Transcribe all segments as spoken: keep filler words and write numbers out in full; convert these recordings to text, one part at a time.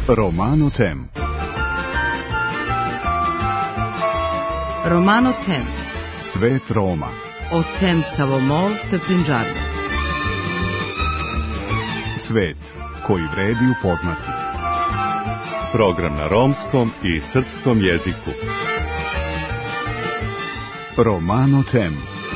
Romano Tem. Romano Tem. Svet Roma. O tem Savomol te Punjabi. Svet koji vredi upoznati. Program na romskom i srpskom jeziku. Romano Tem.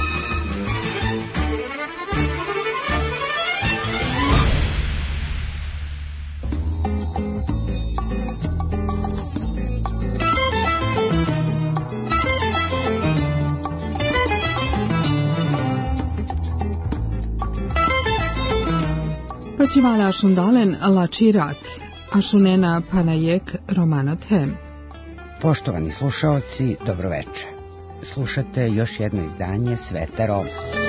Pačivala šundalen lačirat, a šunena panajek Romano Tem. Poštovani slušaoci, dobroveče. Slušate još jedno izdanje Sveta Roma.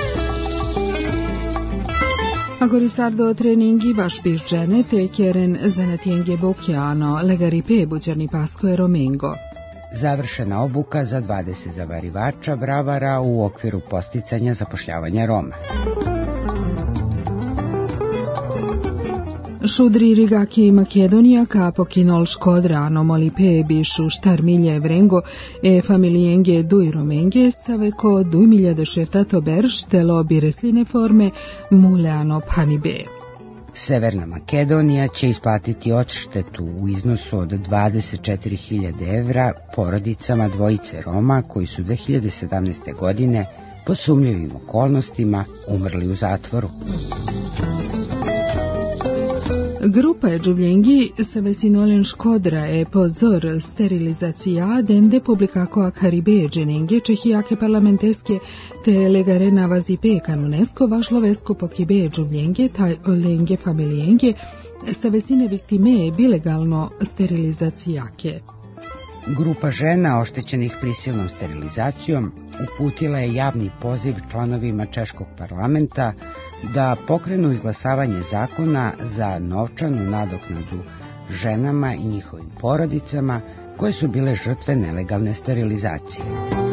Agorisardo treningi vaš bižđene te kjeren zanatjenge bokjano, legaripe buđarni pasko romengo. Završena obuka za dvadeset zavarivača bravara u okviru posticanja zapošljavanja Roma. Šudri rigaki Makedonija kapo kinol škodra nomolipe bišu štar milje vrengo e familijenge duj romenge saveko duj milje dešeftato berš telo biresline forme muleano panibe. Severna Makedonija će isplatiti odštetu u iznosu od dvadeset četiri hiljade evra porodicama dvojice Roma koji su dve hiljade sedamnaeste. godine pod sumnjivim okolnostima umrli u zatvoru. Grupa je džuvljengi se vesinolen škodra je pozor sterilizacija dende publikako akaribe dženenge čehijake parlamenteske te legare navazi pe kanunesko vašlovesko pokibe džuvljenge taj olenge familijenge se vesine viktime bilegalno sterilizacijake. Grupa žena oštećenih prisilnom sterilizacijom uputila je javni poziv članovima Češkog parlamenta da pokrenu izglasavanje zakona za novčanu nadoknadu ženama i njihovim porodicama koje su bile žrtve nelegalne sterilizacije.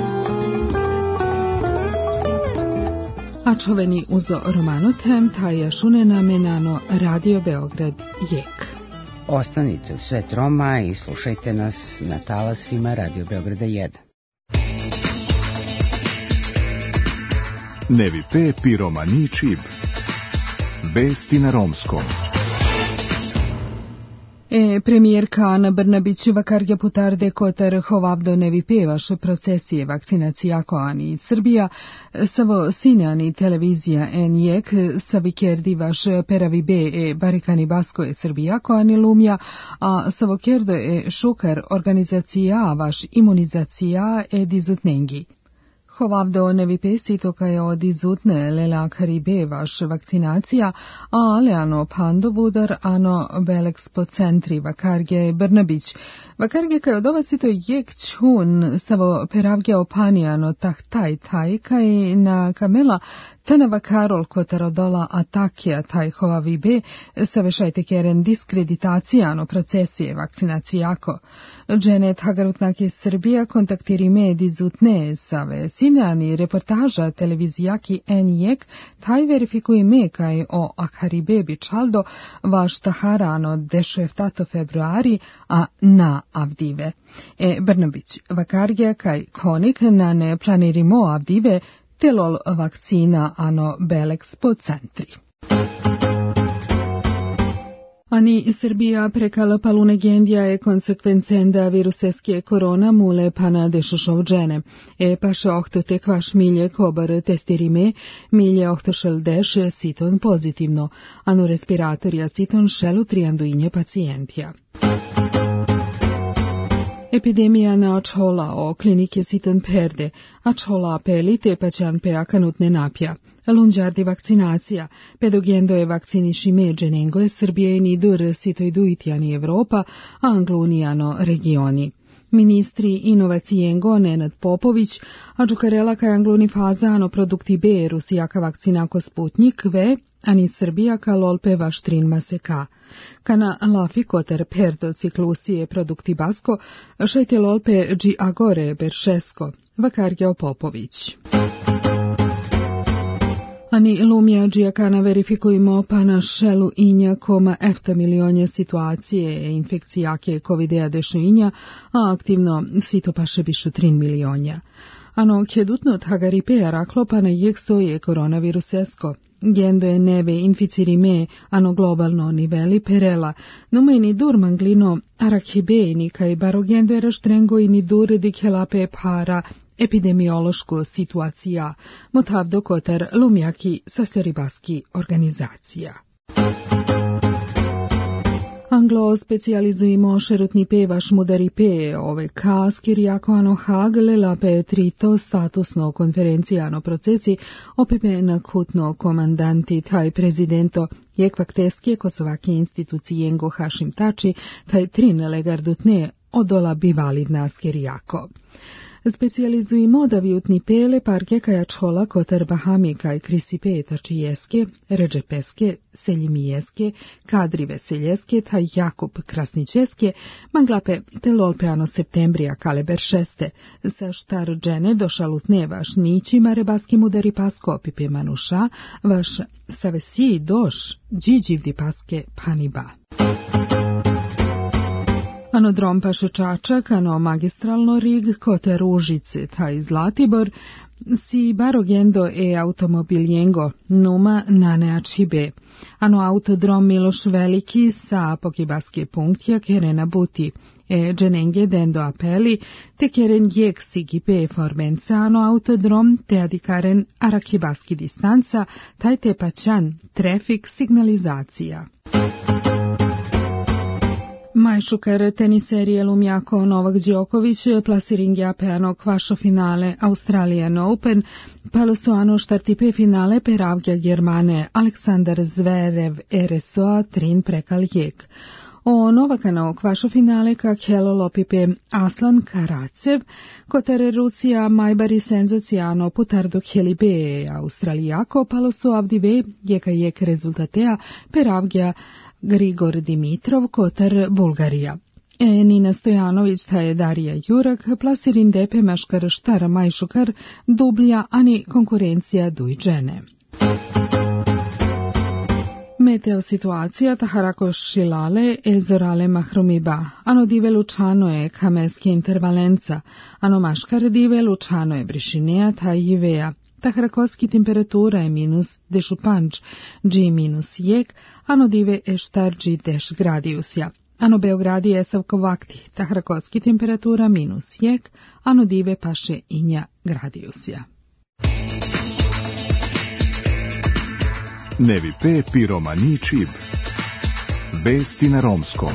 A čoveni uzo Romano Tem taja šune namenano Radio Beograd Jek. Ostanite u Svet Roma i slušajte nas na talasima Radio Beograda jedan. Nevi pe pi romani čib. Vesti na romskom. E, premijerka Ana Brnabić vakarja putarde kotar hovavdo nevi pevaš procesije vakcinacijako ani Srbija, savo sineani televizija en jek savikerdi vaš peravi be e barikani basko e Srbijako ani lumja, a savo kerdo e šukar organizacija vaš imunizacija e dizutnengi. Hovavdo nevi pesito ka je od izutne lela karibe vaš vakcinacija, a aleano pandovudar ano beleks po centri vakarge Brnabić. Vakarge ka je od ovasito jek čun savo peravge opanijano tak taj taj kaj na kamela tana vakarol kotarodola atakija taj hovavi be savešajte keren diskreditacijano procesije vakcinacijako. Dženet Hagarutnak je Srbija kontaktiri med izutne save sinani reportaža televizijaki en jek taj verifikuje me kaj o akaribe bičaldo vaš taharano dešeftato februari a na avdive. E Brnabić vakarge kaj konik na ne planirimo avdive telol vakcina ano beleks po centri. Ani Srbija prekala palune gendija je konsekvencenda viruseske korona mule pana dešošovđene. E paša ohto te kvaš milje kobar testirime, milje ohto šel deš siton pozitivno, anu respiratorija siton šelu trijanduinje pacijentija. Epidemija na ačhola o klinike sitan perde, ačhola pelite paćan pe akanutne napja. Lunđardi vakcinacija, pedogendo je vakciniši međenengo je Srbije i nidur sitoj duitjani Evropa, anglunijano regioni. Ministri inovacijengo Nenad Popović, a džukarela kaj angluni fazano produkti B rusijaka vakcinako Sputnik V, ani Srbija ka lolpe vaštrin maseka. Kana lafi kotar perdo ciklusije produkti basko, šajte lolpe dži agore beršesko, vakargeo Popović. Ani lumia džijakana verifikujemo pa na šelu inja koma efta milionje situacije infekcijake covid devetnaest, a aktivno sito paše bišu tri milionja. Ano kjedutno thagaripe raklo pa na jeksoje koronavirusesko. Gendo je neve inficirime ano globalno niveli perela, nome ni dur manglino arakhibe ni kaj barogendo je raštrengo i ni dur dikhelape para epidemiološko situacija, motavdo kotar lumjaki saseribaski organizacija. Anglo specializujemo šerutni pevaš Mudaripe, ove kaskir jako ano hagle lape trito statusno konferencijano procesi opipe na kutno komandanti taj prezidento jekvak teske kosovaki institucijengo Hašim Tači taj trin legardutne odola bivalidna skirjako. Specializujemo da vjutni pele parke kaja čola kotar bahami kaj krisipe tačijeske, ređepeske, seljimijeske, kadri veseljeske, taj Jakub krasničeske, manglape te lolpeano septembrija kaleber šeste, sa štar džene došalutne vaš nićima rebaski mudari pasko opipe manuša, vaš savesiji doš džiđivdi paske paniba. Ano drompaše čačak, ano magistralno rig, kote ružice, taj Zlatibor, si barogendo e automobiljengo, numa naneačibe. Ano autodrom Miloš Veliki sa pokibaske punktja kerena buti, e dženenge dendo apeli, te keren jek sigipe formenca, ano autodrom te adikaren arakibaski distanca, taj te pačan trafik signalizacija. Majšukar teniserije Lumjako Novak Đoković plasiringja peano kvašo finale Australian Open, palo su ano štartipe finale peravgja Germane Aleksandar Zverev R S O trin prekal jek. O Novakano kvašo finale kak helo lopipe Aslan Karacev, kotare Rusija majbari senzacijano putardo helibe Australijako, palo su avdive jeka jek rezultatea peravgja Grigor Dimitrov, kotar Bulgarija. E Nina Stojanović taje Darija Jurak, plasirin depe maškar štara majšukar, dublja, ani konkurencija duj džene. Meteo situacija taharako šilale e zorale mahrumiba, ano dive lučano je kameski intervalenca, ano maškar dive lučano je brišinea taj jivea. Tahrakoski temperatura je minus dešupanč, G minus jek, ano dive e štar G deš gradiusja. Ano Beogradi je savkovakti, tahrakoski temperatura minus jek, ano dive paše inja gradiusja. Nevi pe piromani čib. Vesti na romskom.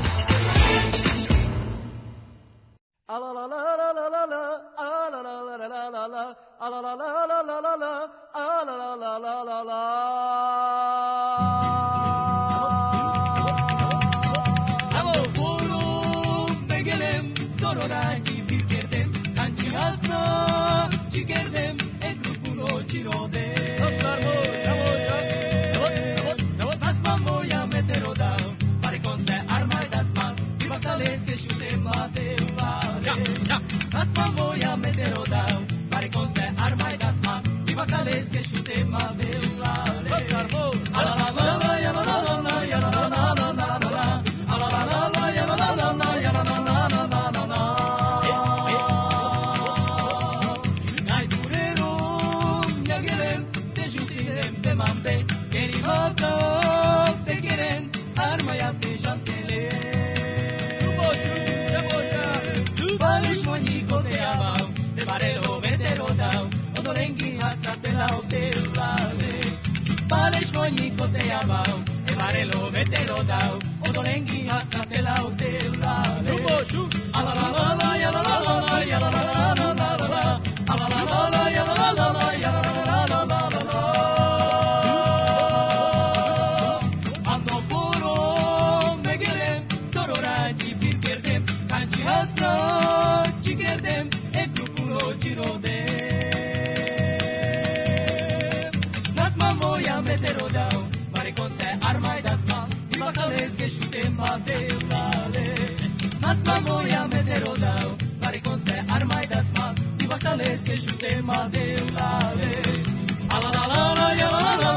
Fortaleza que chute madeu la le. Ala la la la ya la la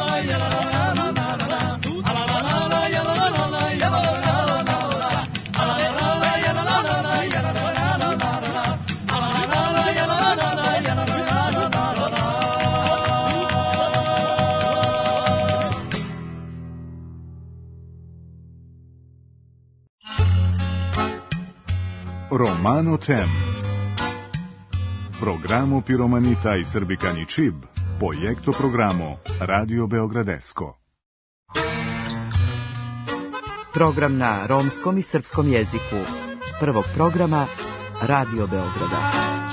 Romano Tem. Programo Piromanita i Srbikani Čib, Projekto programo Radio Beogradesko. Program na romskom i srpskom jeziku. Prvog programa Radio Beograda.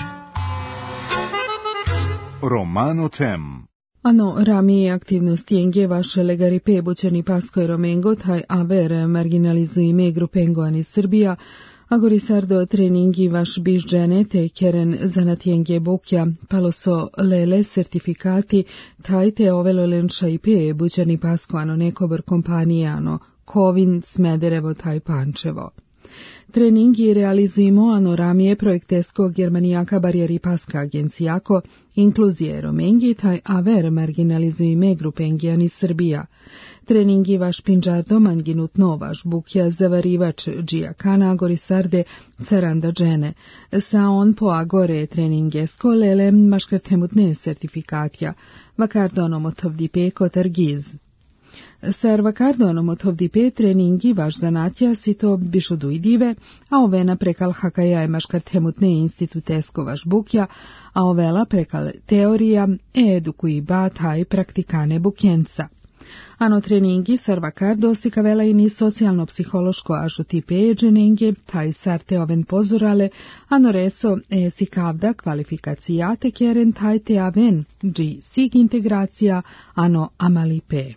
Romano Tem. Ano ramije aktivnosti enge vaše legari pebućani paskoj romengo taj aver marginalizuji me grupengo ani Srbija, agori sardo treningi vaš biš dženete keren zanatjenge bukja paloso lele sertifikati taj te ovelo lenša i pe bućani pasko ano nekobr kompanijano Kovin Smederevo taj Pančevo. Treningi realizujemo ano ramije projektesko germanijaka barijeri paska agencijako, inkluzije romengi taj aver marginalizuji me grupengi ani Srbija. Treningi vaš pinđardo manginut novaš bukja zavarivač džija kana agori sarde caranda džene. Sa on po agore treningesko lele maškartemutne sertifikatja, vakardonom otovdipe kotargiz. Sar vakardonom otovdipe treningi vaš zanatja si to bišodujdive, a ovena prekal hakaja je maškartemutne institutesko vaš bukja, a ovela prekal teorija e edukuji ba taj praktikane bukjenca. Ano treningi sar vakardo si kavela i ni socijalno-psihološko ažu tipe dženenge, taj sar te oven pozorale, ano reso e si kavda kvalifikacijate keren taj te aven, dži sig integracija, ano amalipe.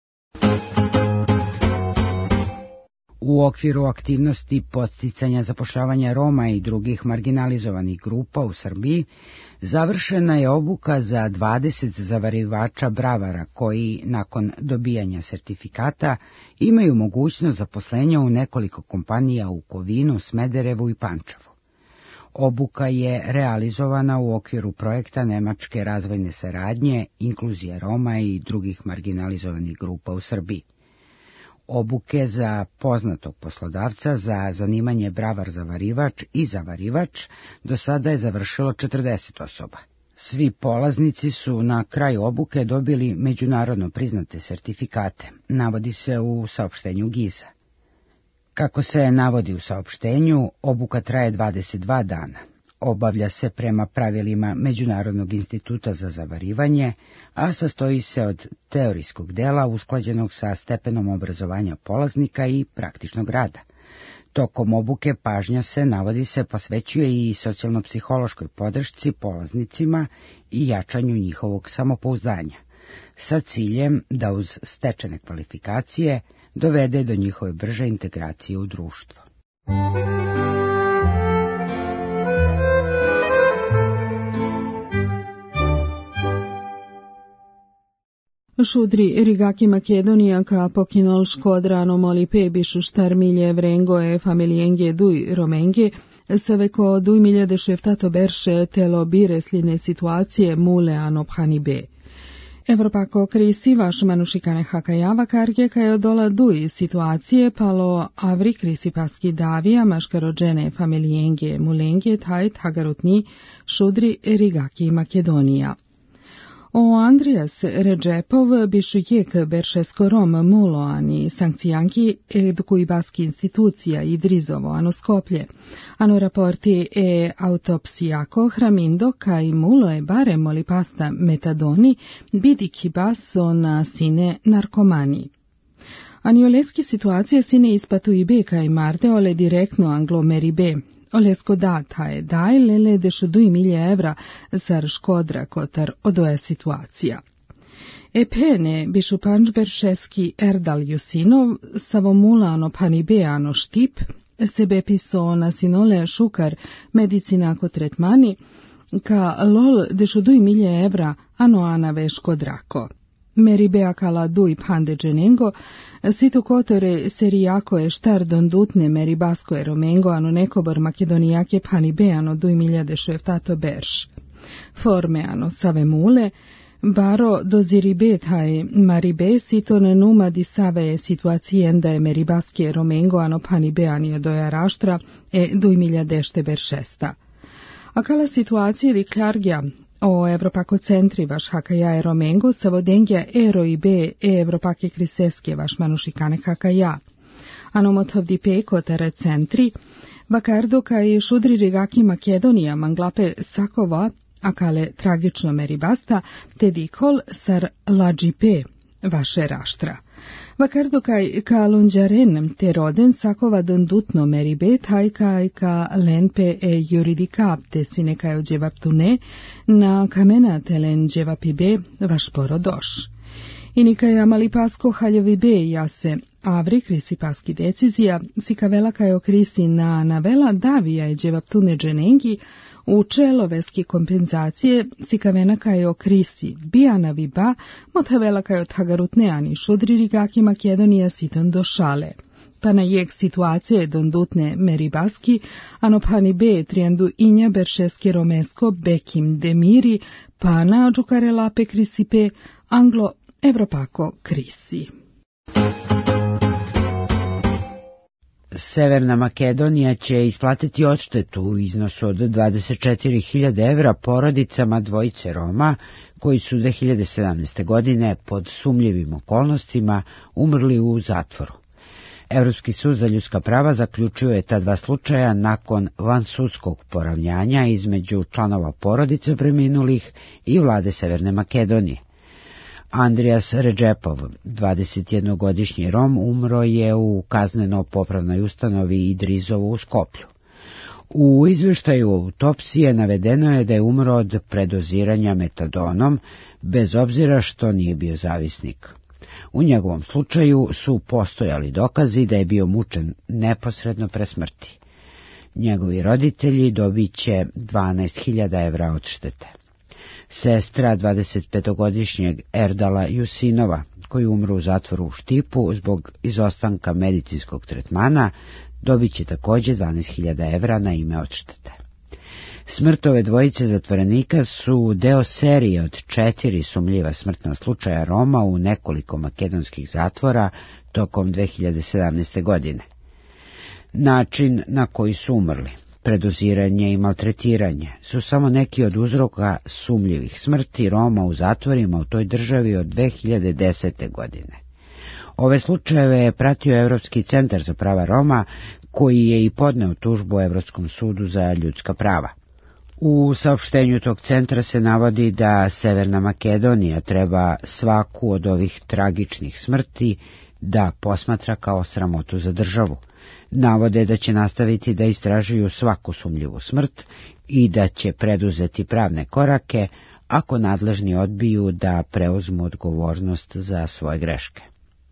U okviru aktivnosti podsticanja zapošljavanja Roma i drugih marginalizovanih grupa u Srbiji, završena je obuka za dvadeset zavarivača bravara koji, nakon dobijanja sertifikata, imaju mogućnost zaposlenja u nekoliko kompanija u Kovinu, Smederevu i Pančevu. Obuka je realizovana u okviru projekta Nemačke razvojne saradnje, inkluzije Roma i drugih marginalizovanih grupa u Srbiji. Obuke za poznatog poslodavca za zanimanje bravar zavarivač i zavarivač do sada je završilo četrdeset osoba. Svi polaznici su na kraju obuke dobili međunarodno priznate sertifikate, navodi se u saopštenju giza. Kako se navodi u saopštenju, obuka traje dvadeset dva dana. Obavlja se prema pravilima Međunarodnog instituta za zavarivanje, a sastoji se od teorijskog dela usklađenog sa stepenom obrazovanja polaznika i praktičnog rada. Tokom obuke pažnja se, navodi se, posvećuje i socijalno-psihološkoj podršci polaznicima i jačanju njihovog samopouzdanja, sa ciljem da uz stečene kvalifikacije dovede do njihove brže integracije u društvo. Šudri Rigaki Makedonija ka pokinol škodrano moli pebišu štarmilje vrengoe familijenge duj romenge, saveko duj miljade šeftato berše telo biresline situacije mule anophani be. Evropako krisi vaš manušikane hakajava karge ka je odola duj situacije palo avri krisi paski davija maškarođene familijenge mulenge taj tagarutni Šudri Rigaki Makedonija. O Andrijas Redžepov bišu jek beršesko rom mulo ani sankcijanki edukuj baski institucija i drizovo ano Skoplje. Ano raporti e autopsijako hramindo kaj mulo je bare moli pasta metadoni bidiki baso na sine narkomani. Anioleski situacija sine ispatu i be kaj marde ole direktno anglomeri be. Olesko da taje daj lele dešo duj milje evra zar škodra kotar odoja situacija. Epene bišu pančberšeski Erdal Jusinov savomulano panibeano štip sebe piso na sinole šukar medicinako tretmani ka lol dešo duj milje evra ano anave škodrako. Meribea kala duj pande dženengo, situ kotore serijako je štar don dutne meribasko je romengo, ano nekobor makedonijake pani beano duj miljade šeftato berš. Forme ano save mule, baro doziribe taj maribe sito ne numa di save situacijenda je meribaske romengo, ano pani beanio doja raštra e duj miljadešte beršesta. A kala situacije di klargja, o Evropako centri vaš hakaja je romengo, savodengja ero i be e Evropake kriseske vaš manušikane hakaja. Anomotovdi kotere centri, Vakardo kaj šudri rigaki Makedonija manglape sakova, akale tragično meribasta, te dikol sar lađipe vaše raštra. Vakardo kaj ka lunđaren te roden sakova dondutno meribe, taj kaj ka lenpe e juridikap te sine kaj ođevaptune, na kamena telen dževapibe vaš porodoš. I kaj amali pasko haljovi be jase avri krisi paski decizija, si kavela kaj okrisi na navela davija je dževaptune dženengi, u čeloveski kompenzacije si kavena kaj okrisi bijana viba, motavela kaj othagarutneani šudri rigaki Makedonija siton do šale. Pa na jek situacije dondutne meribaski, ano pani be trijandu inja beršeski romesko bekim demiri, pa na džukare lape krisipe anglo evropako krisi. Severna Makedonija će isplatiti odštetu u iznosu od dvadeset četiri hiljade evra porodicama dvojice Roma koji su dve hiljade sedamnaeste. godine pod sumnjivim okolnostima umrli u zatvoru. Evropski sud za ljudska prava zaključio je ta dva slučaja nakon vansudskog poravnjanja između članova porodice preminulih i vlade Severne Makedonije. Andrijas Redžepov, dvadesetjednogodišnji Rom, umro je u kazneno-popravnoj ustanovi Idrizovu u Skoplju. U izvještaju autopsije navedeno je da je umro od predoziranja metadonom, bez obzira što nije bio zavisnik. U njegovom slučaju su postojali dokazi da je bio mučen neposredno pre smrti. Njegovi roditelji dobit će dvanaest hiljada evra odštete. Sestra dvadesetpetogodišnjeg Erdala Jusinova, koji umru u zatvoru u Štipu zbog izostanka medicinskog tretmana, dobit će također dvanaest hiljada evra na ime odštete. Smrt ove dvojice zatvorenika su deo serije od četiri sumnjiva smrtna slučaja Roma u nekoliko makedonskih zatvora tokom dve hiljade sedamnaeste. godine. Način na koji su umrli, predoziranje i maltretiranje su samo neki od uzroka sumnjivih smrti Roma u zatvorima u toj državi od dve hiljade desete. godine. Ove slučajeve je pratio Evropski centar za prava Roma, koji je i podneo tužbu Evropskom sudu za ljudska prava. U saopštenju tog centra se navodi da Severna Makedonija treba svaku od ovih tragičnih smrti da posmatra kao sramotu za državu. Navode da će nastaviti da istražuju svaku sumnjivu smrt i da će preduzeti pravne korake ako nadležni odbiju da preuzmu odgovornost za svoje greške.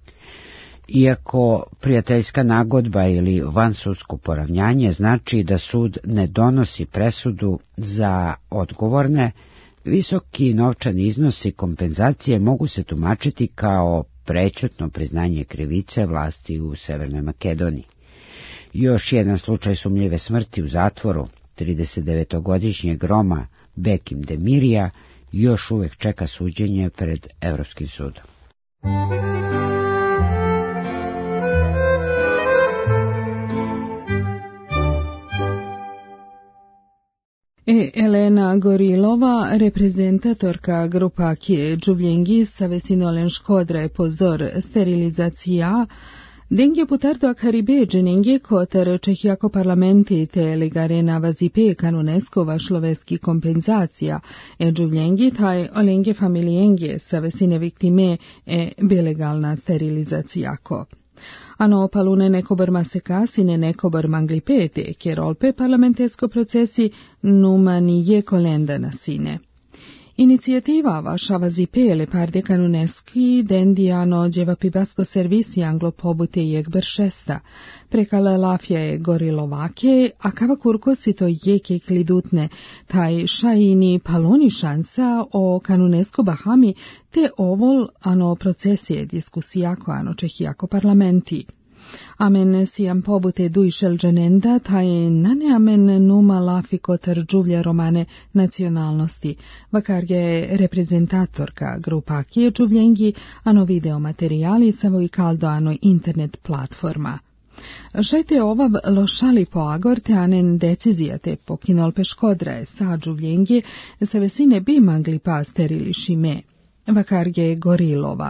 Iako prijateljska nagodba ili vansudsko poravnjanje znači da sud ne donosi presudu za odgovorne, visoki novčani iznosi kompenzacije mogu se tumačiti kao prećutno priznanje krivice vlasti u Severnoj Makedoniji. Još jedan slučaj sumnjive smrti u zatvoru, tridesetdevetogodišnjeg Roma Bekim Demirija, još uvijek čeka suđenje pred Evropskim sudom. E Elena Gorilova, reprezentatorka grupakije Džuvljengi sa vesinolen škodre pozor sterilizacija, Dengje putardo akaribe dženengje kotar čehijako parlamenti te ligarena vazipe kanunesko vašloveski kompenzacija e džuvljengi taj olengje familijengje sa vesine viktime e belegalna sterilizacijako. Ano palune nekobar masekasine nekobar manglipete, kjerolpe parlamentesko procesi numani je kolenda nasine. Inicijativa vaša vazipe le parde kanuneski dendiano dževapibasko servisi anglo pobute jekber šesta, prekala lafja je gorilovake, a kava kurkosi to jeke klidutne, taj šajini paloni šansa o kanunesko bahami, te ovol ano procesije diskusijako ano čehijako parlamenti. Amen siam pobute duišel dženenda, taj nane amen numa lafiko tar džuvlja romane nacionalnosti, vakar je reprezentatorka grupakije džuvljengi, ano video materijali savoj kaldo ano internet platforma. Šajte ovav lošali po agor te anen decizija te pokinol peškodraje sa džuvljengi, sa vesine bi magli pa sterili šime, vakar je Gorilova.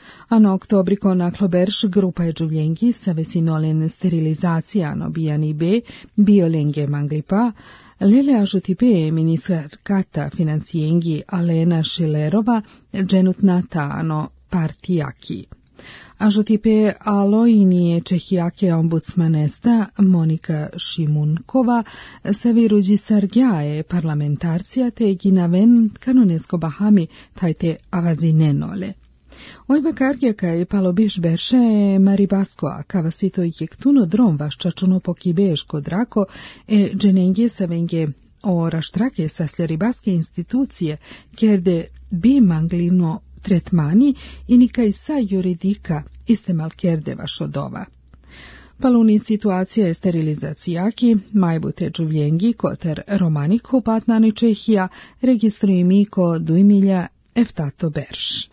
Ano oktobriko naklo berš grupa je džuvljengi sa vesinolen sterilizacija no bijani be biolenge manglipa, lele ažutipe ministar kata financijengi Alena Šilerova dženutnata ano partijaki. Ažutipe aloinije čehijake ombudsmanesta Monika Šimunkova se viruđi sargjaje parlamentarcija te ginaven kanonesko bahami tajte avazinenole. Ojba kargjaka je palobiš berše maribaskoa kavasito jektuno drom vaščačuno pokibeško drako e dženengje savenge o raštrake sasleribaske institucije kerde bi manglino tretmani i nikaj sa juridika istemal kerde vašodova. Paluni situacija je sterilizacijaki, majbute džuvljengi koter romanik hopatnani Čehija registruji miko dujmilja eftato berš.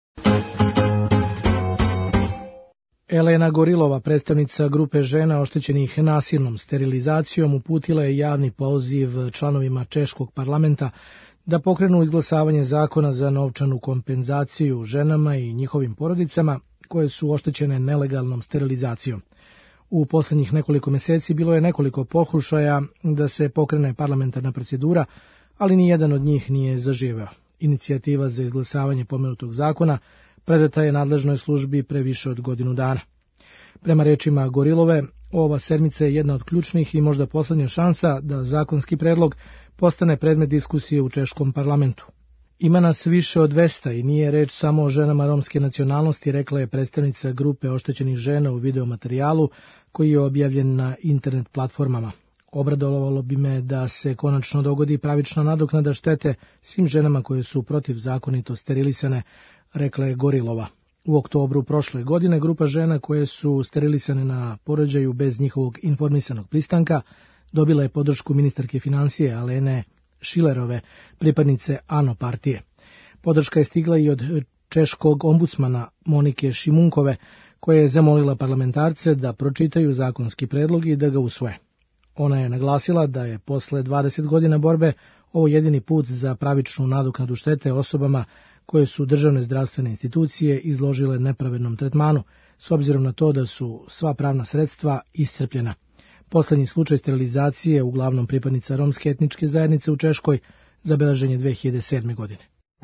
Elena Gorilova, predstavnica grupe žena oštećenih nasilnom sterilizacijom, uputila je javni poziv članovima Češkog parlamenta da pokrenu izglasavanje zakona za novčanu kompenzaciju ženama i njihovim porodicama koje su oštećene nelegalnom sterilizacijom. U poslednjih nekoliko meseci bilo je nekoliko pokušaja da se pokrene parlamentarna procedura, ali ni jedan od njih nije zaživeo. Inicijativa za izglasavanje pomenutog zakona predata je nadležnoj službi pre više od godinu dana. Prema rečima Gorilove, ova sedmica je jedna od ključnih i možda poslednja šansa da zakonski predlog postane predmet diskusije u Češkom parlamentu. Ima nas više od dvesta i nije reč samo o ženama romske nacionalnosti, rekla je predstavnica grupe oštećenih žena u videomaterijalu koji je objavljen na internet platformama. Obradovalo bi me da se konačno dogodi pravična nadoknada štete svim ženama koje su protivzakonito sterilisane, rekla je Gorilova. U oktobru prošle godine grupa žena koje su sterilisane na porođaju bez njihovog informisanog pristanka dobila je podršku ministarke financije Alene Šilerove, pripadnice ANO partije. Podrška je stigla i od češkog ombudsmana Monike Šimunkove, koja je zamolila parlamentarce da pročitaju zakonski predlog i da ga usvoje. Ona je naglasila da je posle dvadeset godina borbe ovo jedini put za pravičnu nadoknadu štete osobama koje su državne zdravstvene institucije izložile nepravednom tretmanu, s obzirom na to da su sva pravna sredstva iscrpljena. Poslednji slučaj sterilizacije, uglavnom pripadnica romske etničke zajednice u Češkoj, zabeležen je dve hiljade sedme. godine.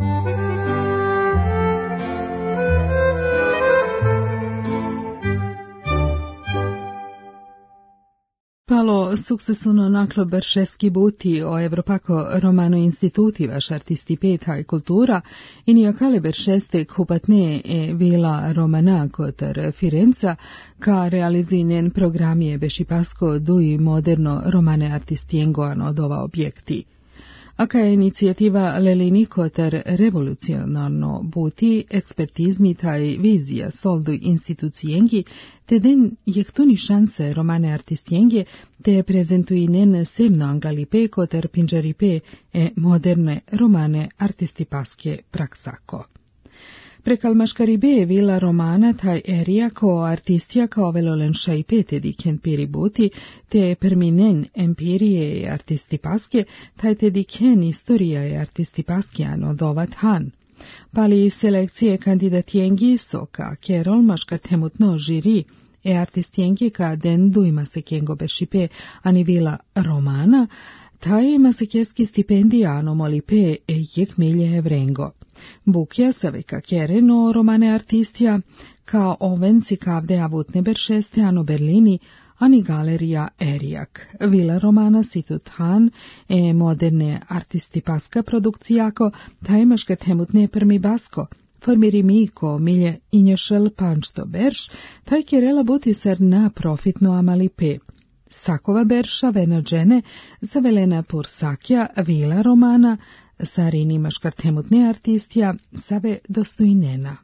Palo sukcesuno naklo beršeski buti o Evropako romano instituti vaš artisti peta i kultura i nijakale beršeste kupatne e vila romana kotar Firenca ka realizinen programije bešipasko dui moderno romane artistiengoano od ova objekti. Aka je inicijativa Lelini kotar revolucionarno buti, ekspertizmi taj vizija soldu institucijengi, te den jektuni šanse romane artistijengi, te prezentuinen semno angalipe kotar pinđaripe e moderne romane artistipaske praksako. Prekalmaškaribe je vila romana taj erija ko artistija kao velolenša i pete diken piri buti, te perminen empirije i artistipaske, taj te diken istorija i artistipaskijan od ovat han. Pali selekcije kandidatijengi soka, kerol maška temutno žiri, e artistijengi ka den dujma se kengo bešipe ani vila romana, taj masekeski stipendijano molipe e jek milje evrengo. Bukja saveka kereno romane artistija, kao ovenci kavde avutne beršeste ano Berlini, ani galerija Erijak. Vila romana situt han e moderne artistipaska produkcijako, tajmaška temutne prmi basko, formiri miko milje inješel pančto berš, taj kerela buti ser na profitno amalipe. Sakova berša vena džene, zavelena pursakja vila romana, sarini maškar temutne artistija, save dostojnena.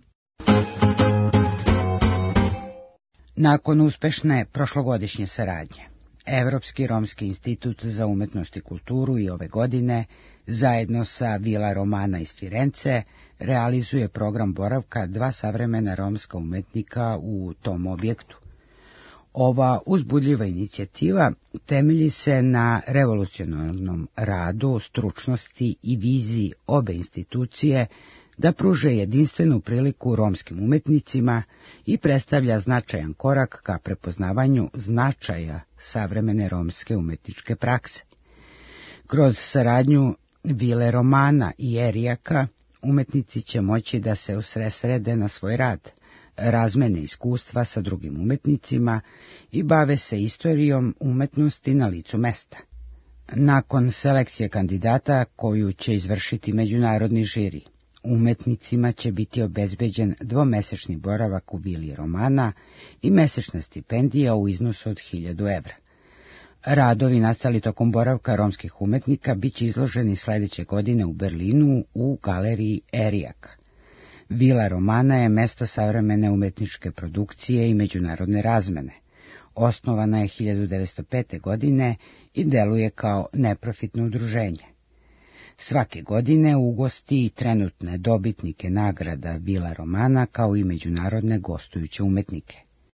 Nakon uspešne prošlogodišnje saradnje, Evropski romski institut za umetnost i kulturu i ove godine, zajedno sa Vila Romana iz Firence, realizuje program boravka dva savremena romska umetnika u tom objektu. Ova uzbudljiva inicijativa temelji se na revolucionarnom radu, stručnosti i viziji obe institucije da pruže jedinstvenu priliku romskim umetnicima i predstavlja značajan korak ka prepoznavanju značaja savremene romske umetničke prakse. Kroz saradnju Vile Romana i Erijaka umetnici će moći da se usredsrede na svoj rad, razmene iskustva sa drugim umetnicima i bave se istorijom umetnosti na licu mesta. Nakon selekcije kandidata koju će izvršiti međunarodni žiri, umetnicima će biti obezbeđen dvomesečni boravak u Vili Romana i mesečna stipendija u iznosu od hiljadu evra. Radovi nastali tokom boravka romskih umetnika biće izloženi sledeće godine u Berlinu u galeriji Erijaka. Vila Romana je mesto savremene umetničke produkcije i međunarodne razmene. Osnovana je hiljadu devetsto pete. godine i deluje kao neprofitno udruženje. Svake godine ugosti trenutne dobitnike nagrada Vila Romana kao i međunarodne gostujuće umetnike.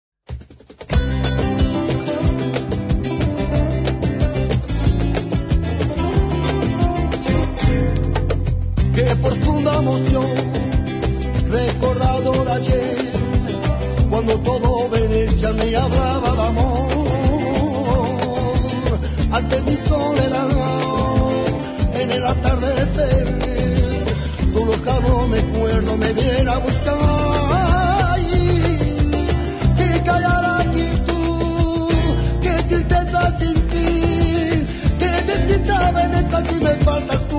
Qué profunda emoción, recordado el ayer, cuando todo Venecia me hablaba de amor, ante mi soledad, en el atardecer, tu locado me acuerdo me viene a buscar, ay, que callar aquí tú, que tristeza sin fin, que necesita Venecia si me faltas tú.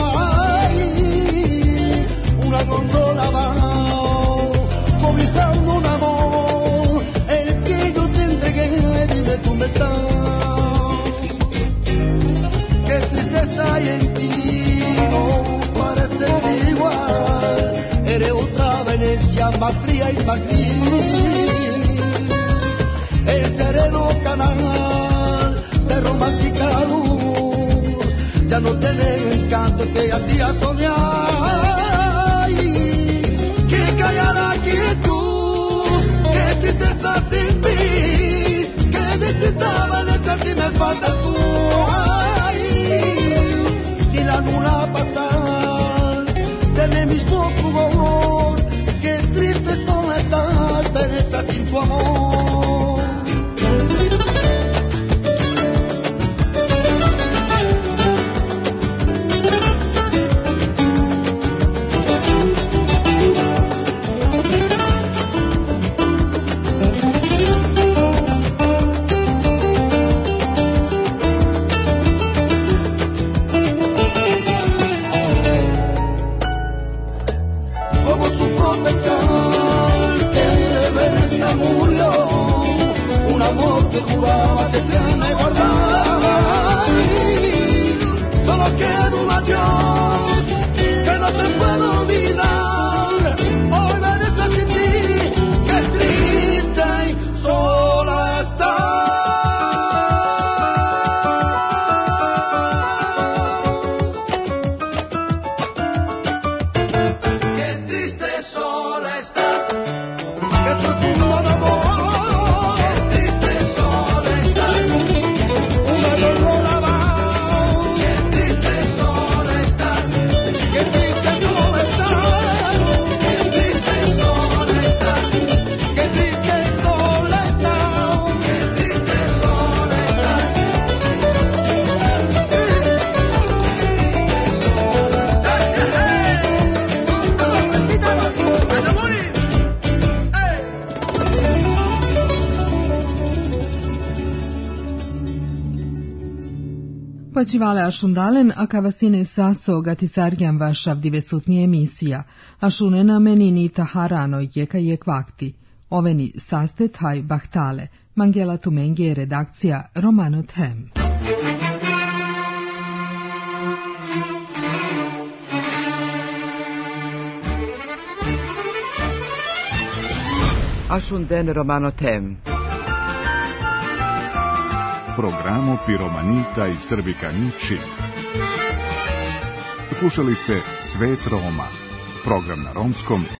Una gondola va cobijando un amor, el que yo te entregué, dime tú me estás. Qué tristeza hay en ti, no pareces igual, eres otra Venecia más fría y más gris. El sereno canal de romántica luz ya no tiene encanto que hacía soñar. Sin mí, que necesitaba de ti me falta tú, ay, y la luna pasar, del mismo fulgor, que triste soledad, Venecia sin tu amor. Pačivale Ašundalen, a kavasine saso gatisarjan vašav divesutni emisija, ašunena menini taharano jeka jek vakti, oveni saste taj bahtale, Mangela Tumenge redakcija Romano Them. Ašunden Romano Tem. Programo Piromanita i Srbikani Čib. Slušali ste Svet Roma, program na romskom